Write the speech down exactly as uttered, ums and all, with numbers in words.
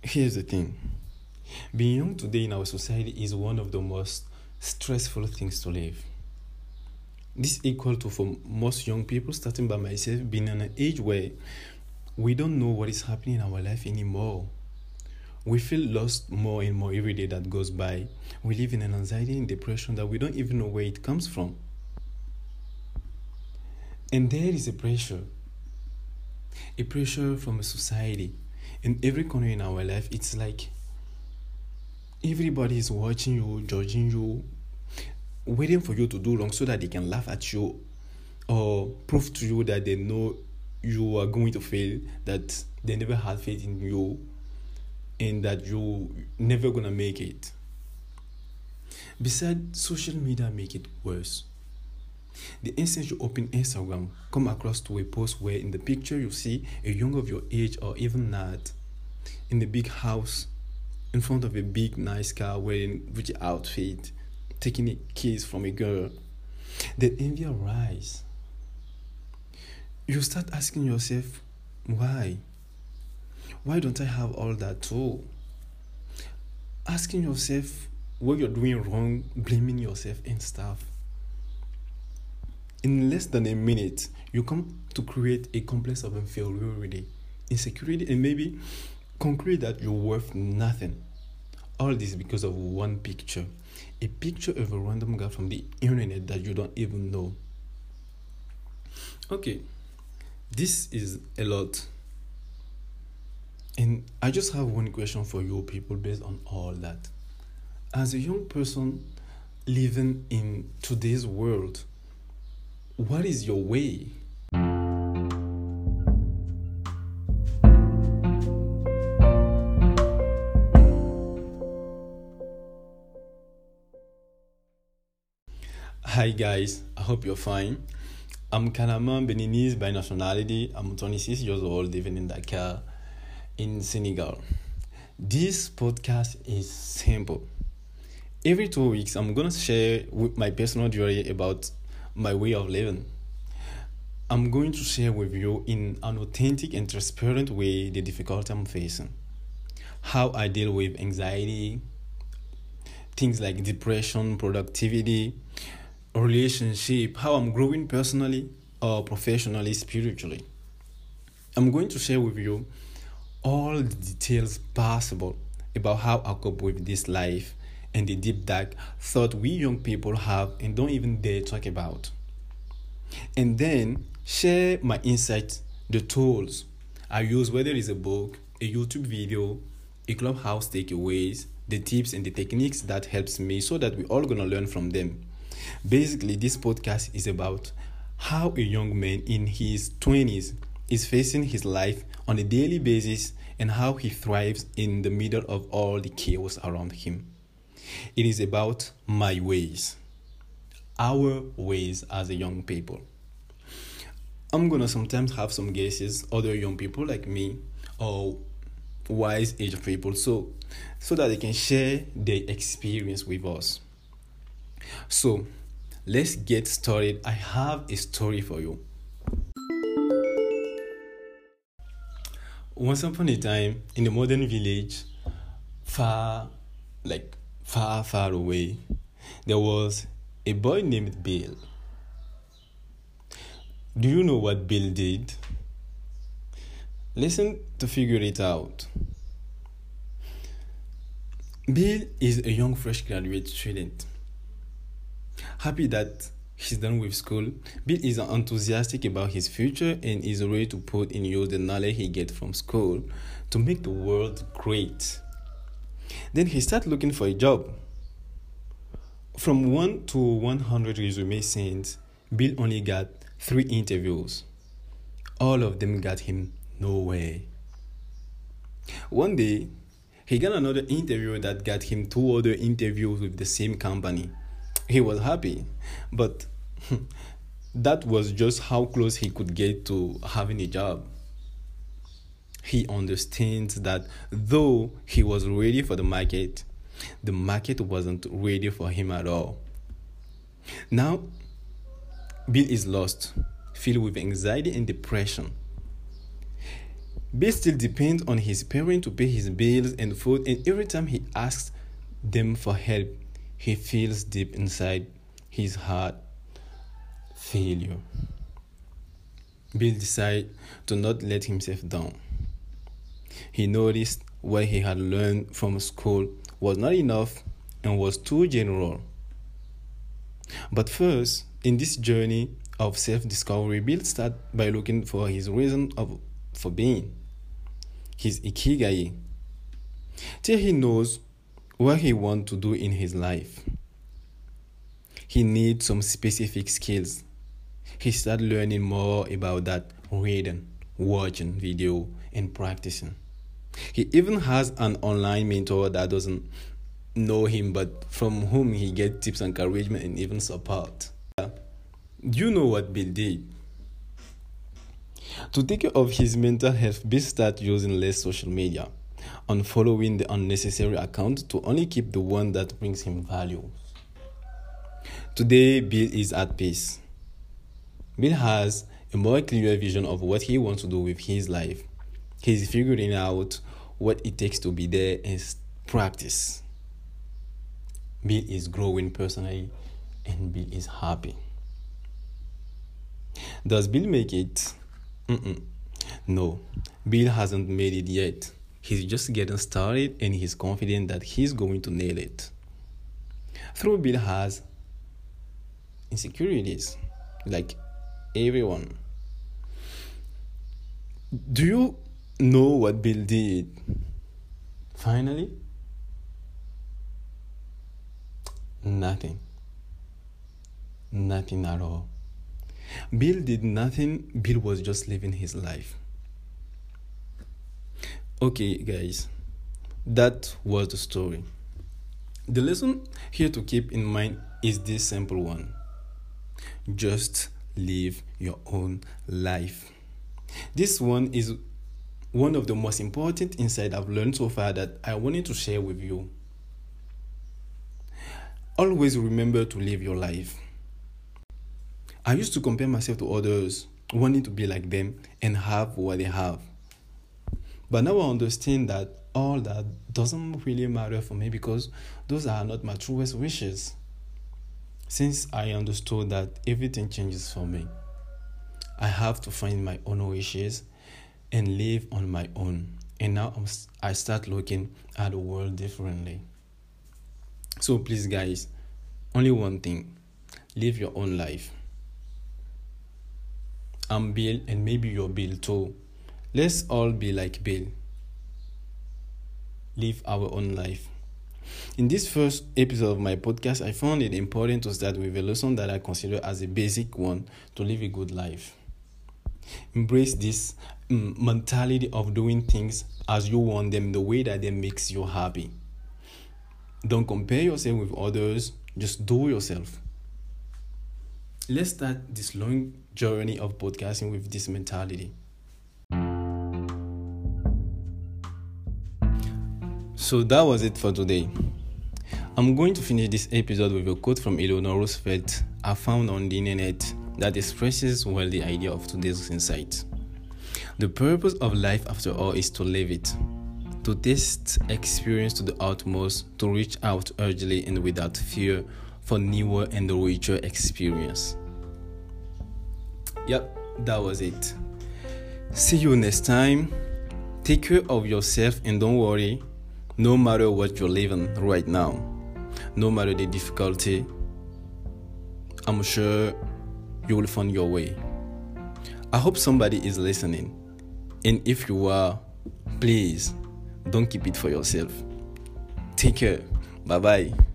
Here's the thing. Being young today in our society is one of the most stressful things to live. This equal to for most young people, starting by myself, being in an age where we don't know what is happening in our life anymore. We feel lost more and more every day that goes by. We live in an anxiety and depression that we don't even know where it comes from. And there is a pressure, a pressure from a society. In every corner in our life, it's like everybody is watching you, judging you, waiting for you to do wrong so that they can laugh at you or prove to you that they know you are going to fail, that they never had faith in you, and that you never gonna make it. Besides, social media make it worse. The instant you open Instagram, come across to a post where in the picture you see a young of your age or even not in a big house in front of a big nice car wearing rich outfit, taking a kiss from a girl. The envy rise. You start asking yourself, why? Why don't I have all that too? Asking yourself what you're doing wrong, blaming yourself and stuff. In less than a minute, you come to create a complex of inferiority, insecurity, and maybe conclude that you're worth nothing. All this because of one picture. A picture of a random guy from the internet that you don't even know. Okay, this is a lot. And I just have one question for you people based on all that. As a young person living in today's world, what is your way? Hi guys, I hope you're fine. I'm Kanama Beninese by nationality. I'm twenty-six years old, living in Dakar, in Senegal. This podcast is simple. Every two weeks, I'm gonna share with my personal journey about my way of living. I'm going to share with you in an authentic and transparent way the difficulty I'm facing, how I deal with anxiety, things like depression, productivity, relationship, how I'm growing personally or professionally, spiritually. I'm going to share with you all the details possible about how I cope with this life and the deep dark thought we young people have and don't even dare talk about. And then share my insights, the tools I use, whether it's a book, a YouTube video, a clubhouse takeaways, the tips and the techniques that helps me so that we're all gonna learn from them. Basically, this podcast is about how a young man in his twenties is facing his life on a daily basis and how he thrives in the middle of all the chaos around him. It is about my ways, our ways as a young people. I'm gonna sometimes have some guesses, other young people like me, or wise age people, so so that they can share their experience with us. So let's get started. I have a story for you. Once upon a time, in a modern village, far, like far, far away, there was a boy named Bill. Do you know what Bill did? Listen to figure it out. Bill is a young fresh graduate student. Happy that he's done with school, Bill is enthusiastic about his future and is ready to put in use the knowledge he gets from school to make the world great. Then he started looking for a job. From one to one hundred resumes sent, Bill only got three interviews. All of them got him nowhere. One day, he got another interview that got him two other interviews with the same company. He was happy, but that was just how close he could get to having a job. He understands that though he was ready for the market, the market wasn't ready for him at all. Now, Bill is lost, filled with anxiety and depression. Bill still depends on his parents to pay his bills and food, and every time he asks them for help, he feels deep inside his heart failure. Bill decided to not let himself down. He noticed what he had learned from school was not enough and was too general. But first, in this journey of self-discovery, Bill started by looking for his reason of for being, his ikigai, till he knows what he wants to do in his life. He needs some specific skills. He started learning more about that, reading, watching video, and practicing. He even has an online mentor that doesn't know him, but from whom he gets tips, encouragement, and even support. Do you know what Bill did? To take care of his mental health, Bill started using less social media, unfollowing the unnecessary accounts to only keep the one that brings him value. Today, Bill is at peace. Bill has a more clear vision of what he wants to do with his life. He's figuring out what it takes to be there and practice. Bill is growing personally and Bill is happy. Does Bill make it? Mm-mm. No, Bill hasn't made it yet. He's just getting started and he's confident that he's going to nail it. Though Bill has insecurities, like everyone. Do you know what Bill did? Finally? Nothing. Nothing at all. Bill did nothing. Bill was just living his life. Okay, guys, that was the story. The lesson here to keep in mind is this simple one. Just live your own life. This one is one of the most important insights I've learned so far that I wanted to share with you. Always remember to live your life. I used to compare myself to others, wanting to be like them and have what they have. But now I understand that all that doesn't really matter for me because those are not my truest wishes. Since I understood that everything changes for me, I have to find my own wishes and live on my own. And now I'm, I start looking at the world differently. So please, guys, only one thing. Live your own life. I'm Bill, and maybe you're Bill too. Let's all be like Bill. Live our own life. In this first episode of my podcast, I found it important to start with a lesson that I consider as a basic one to live a good life. Embrace this um, mentality of doing things as you want them, the way that them makes you happy. Don't compare yourself with others, just do yourself. Let's start this long journey of podcasting with this mentality. So that was it for today. I'm going to finish this episode with a quote from Eleanor Roosevelt I found on the internet that expresses well the idea of today's insight. The purpose of life, after all, is to live it, to taste experience to the utmost, to reach out urgently and without fear for newer and richer experience. Yep, that was it. See you next time. Take care of yourself and don't worry, no matter what you're living right now, no matter the difficulty, I'm sure you will find your way. I hope somebody is listening. And if you are, please don't keep it for yourself. Take care. Bye-bye.